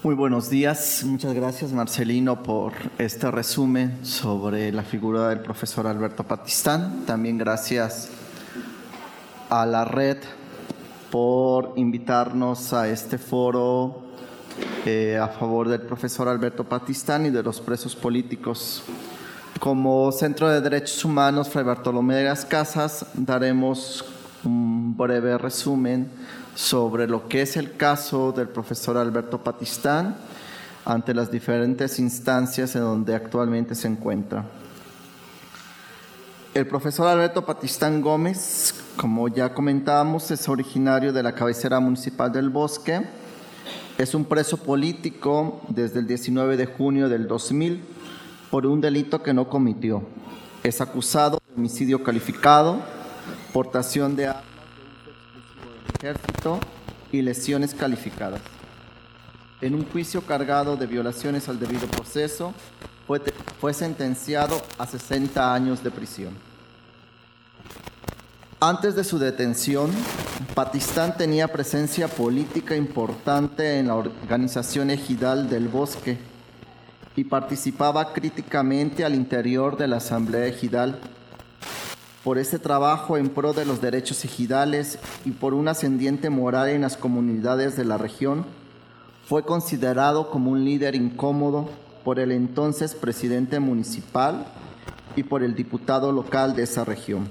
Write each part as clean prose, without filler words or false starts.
Muy buenos días. Muchas gracias, Marcelino, por este resumen sobre la figura del profesor Alberto Patistán. También gracias a la red por invitarnos a este foro a favor del profesor Alberto Patistán y de los presos políticos. Como Centro de Derechos Humanos Fray Bartolomé de las Casas, daremos un breve resumen sobre lo que es el caso del profesor Alberto Patistán ante las diferentes instancias en donde actualmente se encuentra. El profesor Alberto Patistán Gómez, como ya comentábamos, es originario de la cabecera municipal del Bosque. Es un preso político desde el 19 de junio del 2000 por un delito que no cometió. Es acusado de homicidio calificado, portación de armas ejército y lesiones calificadas. En un juicio cargado de violaciones al debido proceso, fue sentenciado a 60 años de prisión. Antes de su detención, Patistán tenía presencia política importante en la organización ejidal del Bosque y participaba críticamente al interior de la Asamblea Ejidal. Por este trabajo en pro de los derechos ejidales y por una ascendiente moral en las comunidades de la región, fue considerado como un líder incómodo por el entonces presidente municipal y por el diputado local de esa región.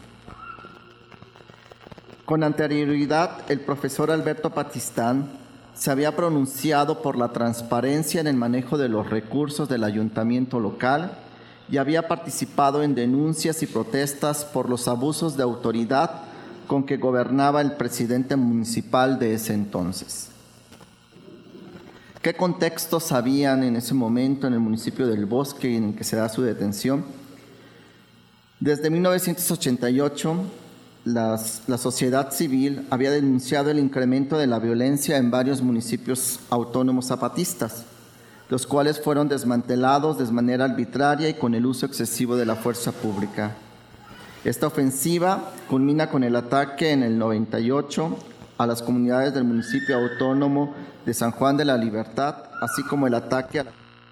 Con anterioridad, el profesor Alberto Patistán se había pronunciado por la transparencia en el manejo de los recursos del ayuntamiento local y había participado en denuncias y protestas por los abusos de autoridad con que gobernaba el presidente municipal de ese entonces. ¿Qué contextos habían en ese momento en el municipio del Bosque en el que se da su detención? Desde 1988, la sociedad civil había denunciado el incremento de la violencia en varios municipios autónomos zapatistas, los cuales fueron desmantelados de manera arbitraria y con el uso excesivo de la fuerza pública. Esta ofensiva culmina con el ataque en el 98 a las comunidades del municipio autónomo de San Juan de la Libertad, así como el ataque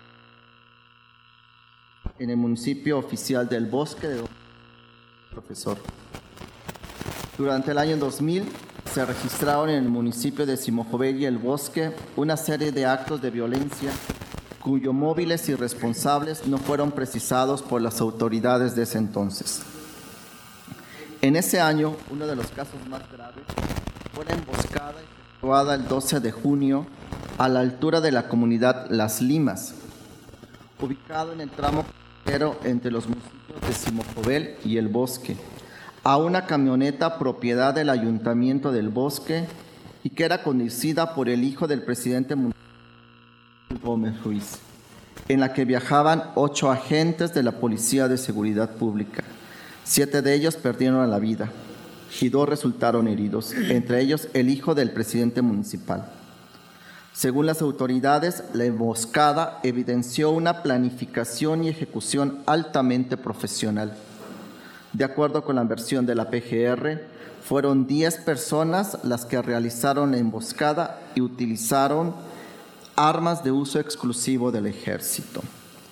en el municipio oficial del Bosque de profesor. Durante el año 2000 se registraron en el municipio de Simojovel y el Bosque una serie de actos de violencia cuyos móviles y responsables no fueron precisados por las autoridades de ese entonces. En ese año, uno de los casos más graves fue la emboscada efectuada el 12 de junio a la altura de la comunidad Las Limas, ubicado en el tramo entre los municipios de Simojovel y el Bosque, a una camioneta propiedad del Ayuntamiento del Bosque y que era conducida por el hijo del presidente municipal Gómez Ruiz, en la que viajaban 8 agentes de la Policía de Seguridad Pública. 7 de ellos perdieron la vida y 2 resultaron heridos, entre ellos el hijo del presidente municipal. Según las autoridades, la emboscada evidenció una planificación y ejecución altamente profesional. De acuerdo con la versión de la PGR, fueron 10 personas las que realizaron la emboscada y utilizaron armas de uso exclusivo del ejército.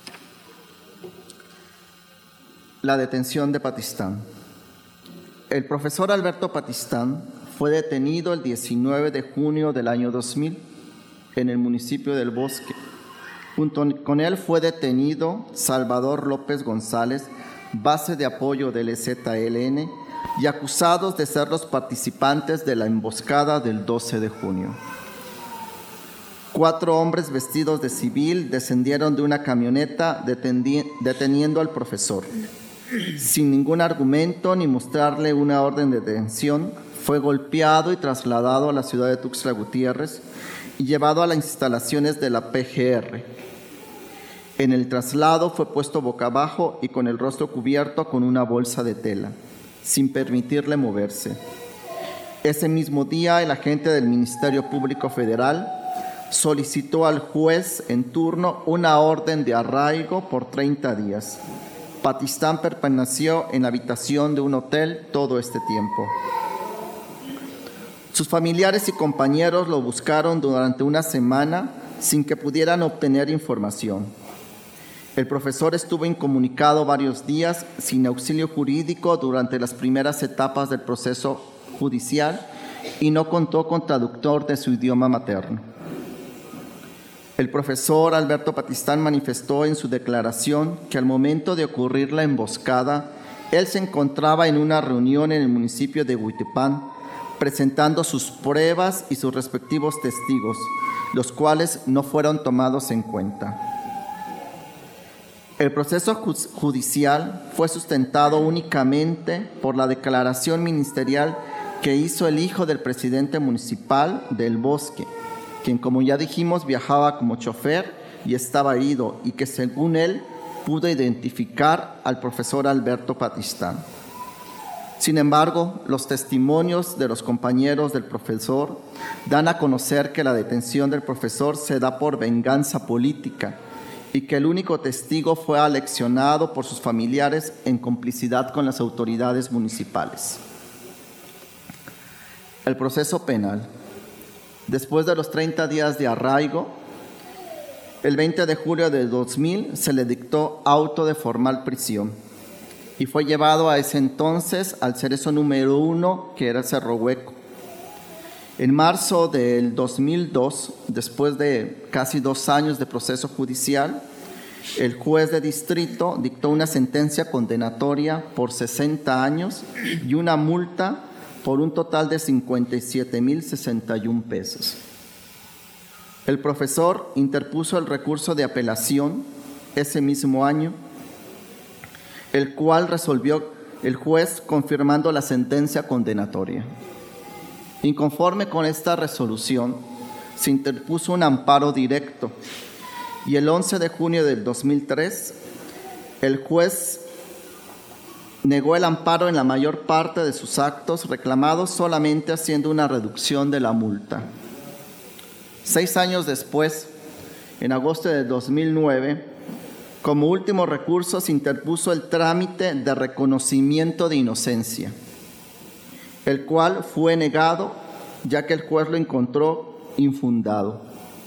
La detención de Patistán. El profesor Alberto Patistán fue detenido el 19 de junio del año 2000 en el municipio del Bosque. Junto con él fue detenido Salvador López González, base de apoyo del EZLN, y acusados de ser los participantes de la emboscada del 12 de junio. 4 hombres vestidos de civil descendieron de una camioneta deteniendo al profesor. Sin ningún argumento ni mostrarle una orden de detención, fue golpeado y trasladado a la ciudad de Tuxtla Gutiérrez y llevado a las instalaciones de la PGR. En el traslado fue puesto boca abajo y con el rostro cubierto con una bolsa de tela, sin permitirle moverse. Ese mismo día, el agente del Ministerio Público Federal solicitó al juez en turno una orden de arraigo por 30 días. Patistán permaneció en la habitación de un hotel todo este tiempo. Sus familiares y compañeros lo buscaron durante una semana, sin que pudieran obtener información. El profesor estuvo incomunicado varios días sin auxilio jurídico durante las primeras etapas del proceso judicial y no contó con traductor de su idioma materno. El profesor Alberto Patistán manifestó en su declaración que al momento de ocurrir la emboscada, él se encontraba en una reunión en el municipio de Huitepán, presentando sus pruebas y sus respectivos testigos, los cuales no fueron tomados en cuenta. El proceso judicial fue sustentado únicamente por la declaración ministerial que hizo el hijo del presidente municipal del Bosque, quien, como ya dijimos, viajaba como chofer y estaba herido y que, según él, pudo identificar al profesor Alberto Patistán. Sin embargo, los testimonios de los compañeros del profesor dan a conocer que la detención del profesor se da por venganza política y que el único testigo fue aleccionado por sus familiares en complicidad con las autoridades municipales. El proceso penal. Después de los 30 días de arraigo, el 20 de julio de 2000 se le dictó auto de formal prisión y fue llevado a ese entonces al cerezo número 1, que era Cerro Hueco. En marzo del 2002, después de casi 2 años de proceso judicial, el juez de distrito dictó una sentencia condenatoria por 60 años y una multa por un total de 57,061 pesos. El profesor interpuso el recurso de apelación ese mismo año, el cual resolvió el juez confirmando la sentencia condenatoria. Inconforme con esta resolución, se interpuso un amparo directo y el 11 de junio del 2003, el juez negó el amparo en la mayor parte de sus actos reclamados, solamente haciendo una reducción de la multa. 6 años después, en agosto de 2009, como último recurso se interpuso el trámite de reconocimiento de inocencia, el cual fue negado ya que el juez lo encontró infundado.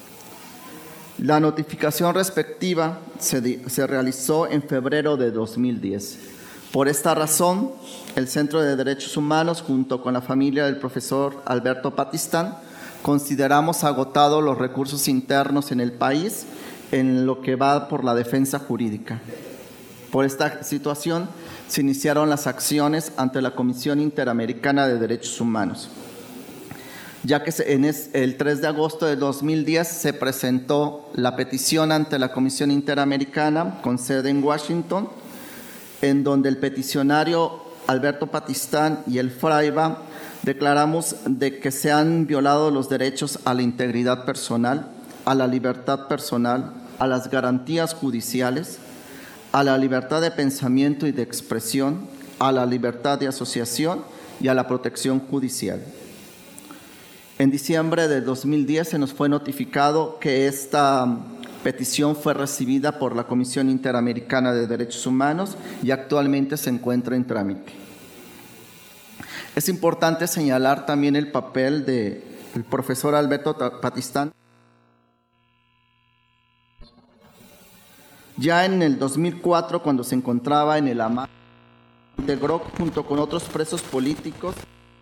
La notificación respectiva se realizó en febrero de 2010. Por esta razón, el Centro de Derechos Humanos, junto con la familia del profesor Alberto Patistán, consideramos agotados los recursos internos en el país en lo que va por la defensa jurídica. Por esta situación, se iniciaron las acciones ante la Comisión Interamericana de Derechos Humanos, ya que el 3 de agosto de 2010 se presentó la petición ante la Comisión Interamericana con sede en Washington, en donde el peticionario Alberto Patistán y el FRAIBA declaramos de que se han violado los derechos a la integridad personal, a la libertad personal, a las garantías judiciales, a la libertad de pensamiento y de expresión, a la libertad de asociación y a la protección judicial. En diciembre de 2010 se nos fue notificado que esta petición fue recibida por la Comisión Interamericana de Derechos Humanos y actualmente se encuentra en trámite. Es importante señalar también el papel del profesor Alberto Patistán. Ya en el 2004, cuando se encontraba en el AMAT, integró junto con otros presos políticos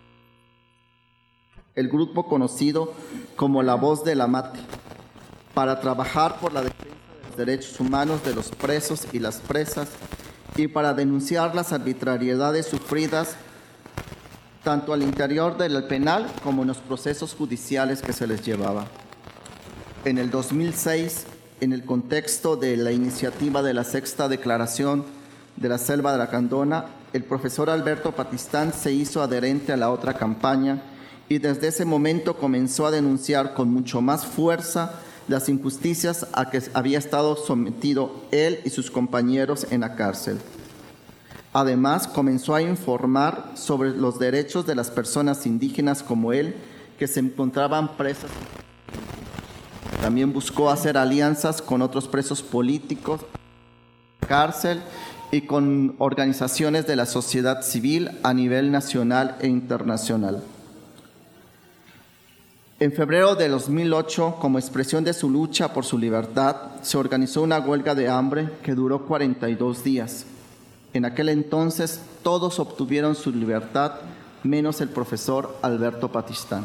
el grupo conocido como La Voz del AMAT, para trabajar por la defensa de los derechos humanos de los presos y las presas y para denunciar las arbitrariedades sufridas tanto al interior del penal como en los procesos judiciales que se les llevaba. En el 2006, en el contexto de la iniciativa de la Sexta Declaración de la Selva de la Candona, el profesor Alberto Patistán se hizo adherente a la otra campaña y desde ese momento comenzó a denunciar con mucho más fuerza las injusticias a que había estado sometido él y sus compañeros en la cárcel. Además, comenzó a informar sobre los derechos de las personas indígenas como él, que se encontraban presas. También buscó hacer alianzas con otros presos políticos en la cárcel y con organizaciones de la sociedad civil a nivel nacional e internacional. En febrero de 2008, como expresión de su lucha por su libertad, se organizó una huelga de hambre que duró 42 días. En aquel entonces, todos obtuvieron su libertad, menos el profesor Alberto Patistán.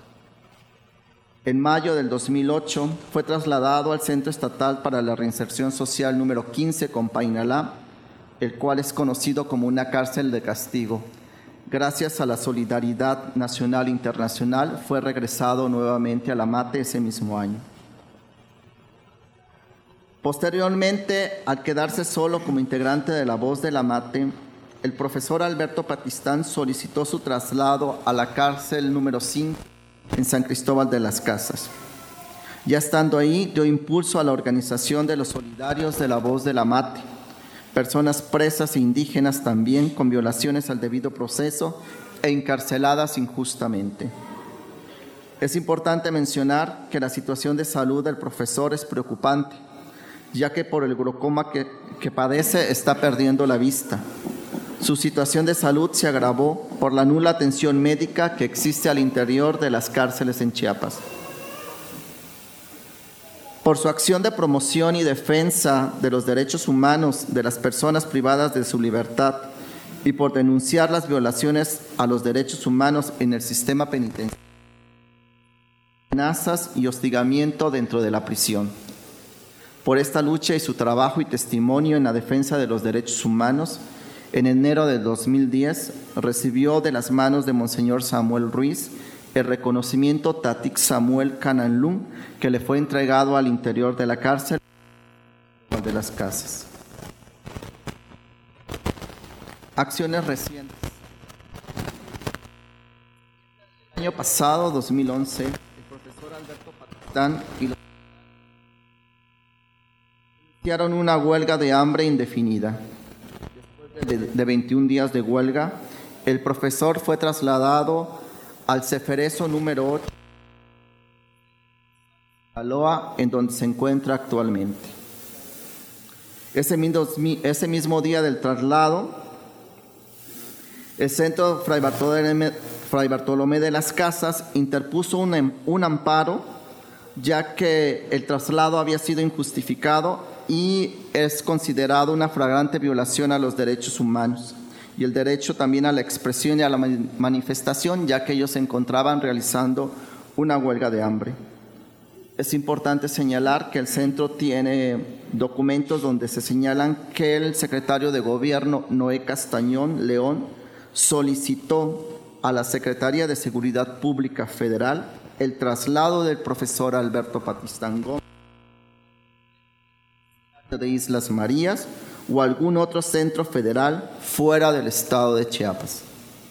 En mayo del 2008, fue trasladado al Centro Estatal para la Reinserción Social número 15 Compainalá, el cual es conocido como una cárcel de castigo. Gracias a la solidaridad nacional e internacional, fue regresado nuevamente a la MATE ese mismo año. Posteriormente, al quedarse solo como integrante de la Voz de la MATE, el profesor Alberto Patistán solicitó su traslado a la cárcel número 5 en San Cristóbal de las Casas. Ya estando ahí, dio impulso a la organización de los solidarios de la Voz de la MATE, personas presas e indígenas también con violaciones al debido proceso e encarceladas injustamente. Es importante mencionar que la situación de salud del profesor es preocupante, ya que por el glaucoma que padece está perdiendo la vista. Su situación de salud se agravó por la nula atención médica que existe al interior de las cárceles en Chiapas. Por su acción de promoción y defensa de los derechos humanos de las personas privadas de su libertad y por denunciar las violaciones a los derechos humanos en el sistema penitenciario, amenazas y hostigamiento dentro de la prisión. Por esta lucha y su trabajo y testimonio en la defensa de los derechos humanos, en enero de 2010 recibió de las manos de Monseñor Samuel Ruiz el reconocimiento Tatik Samuel Cananlún, que le fue entregado al interior de la cárcel de las Casas. Acciones recientes. El año pasado, 2011, el profesor Alberto Patistán y los iniciaron una huelga de hambre indefinida. Después de 21 días de huelga, el profesor fue trasladado al Ceferezo número 8, Aloa, en donde se encuentra actualmente. Ese mismo día del traslado, el Centro Fray Bartolomé de las Casas interpuso un amparo, ya que el traslado había sido injustificado y es considerado una flagrante violación a los derechos humanos y el derecho también a la expresión y a la manifestación, ya que ellos se encontraban realizando una huelga de hambre. Es importante señalar que el centro tiene documentos donde se señalan que el secretario de Gobierno, Noé Castañón León, solicitó a la Secretaría de Seguridad Pública Federal el traslado del profesor Alberto Patistán Gómez de Islas Marías o algún otro centro federal fuera del estado de Chiapas.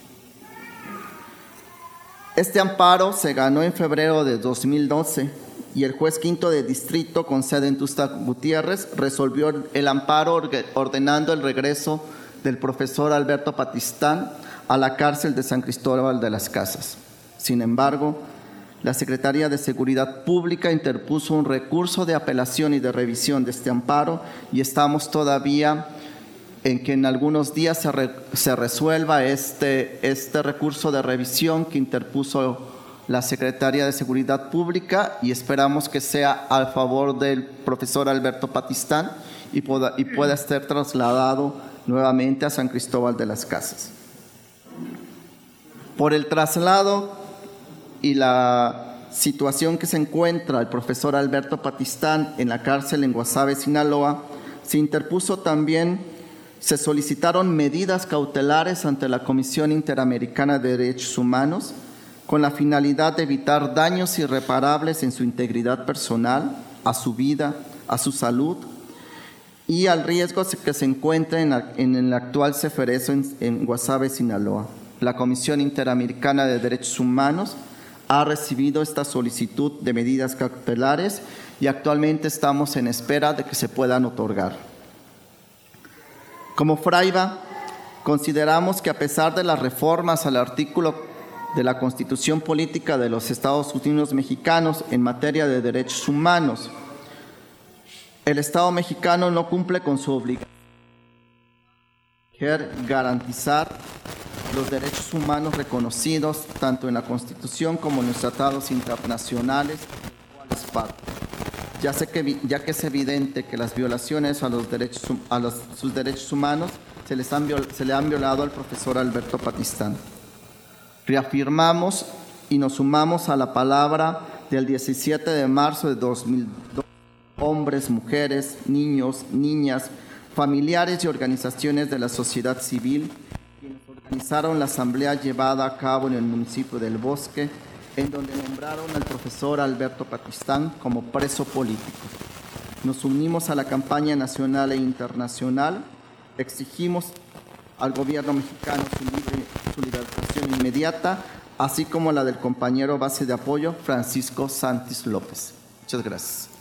Este amparo se ganó en febrero de 2012 y el juez quinto de distrito con sede en Tuxtla Gutiérrez resolvió el amparo ordenando el regreso del profesor Alberto Patistán a la cárcel de San Cristóbal de las Casas. Sin embargo, la Secretaría de Seguridad Pública interpuso un recurso de apelación y de revisión de este amparo y estamos todavía en que en algunos días se resuelva este recurso de revisión que interpuso la Secretaría de Seguridad Pública y esperamos que sea a favor del profesor Alberto Patistán y pueda ser trasladado nuevamente a San Cristóbal de las Casas. Por el traslado y la situación que se encuentra el profesor Alberto Patistán en la cárcel en Guasave, Sinaloa, se solicitaron medidas cautelares ante la Comisión Interamericana de Derechos Humanos con la finalidad de evitar daños irreparables en su integridad personal, a su vida, a su salud y al riesgo que se encuentra en el actual Ceferezo en Guasave, Sinaloa. La Comisión Interamericana de Derechos Humanos ha recibido esta solicitud de medidas cautelares y actualmente estamos en espera de que se puedan otorgar. Como Fraiba, consideramos que a pesar de las reformas al artículo de la Constitución Política de los Estados Unidos Mexicanos en materia de derechos humanos, el Estado mexicano no cumple con su obligación de garantizar los derechos humanos reconocidos tanto en la Constitución como en los tratados internacionales de las partes, ya que es evidente que las violaciones a sus derechos humanos se le han violado al profesor Alberto Patistán. Reafirmamos y nos sumamos a la palabra del 17 de marzo de 2002, hombres, mujeres, niños, niñas, familiares y organizaciones de la sociedad civil, quienes organizaron la asamblea llevada a cabo en el municipio del Bosque, en donde nombraron al profesor Alberto Patistán como preso político. Nos unimos a la campaña nacional e internacional, exigimos al gobierno mexicano su liberación inmediata, así como la del compañero base de apoyo Francisco Santis López. Muchas gracias.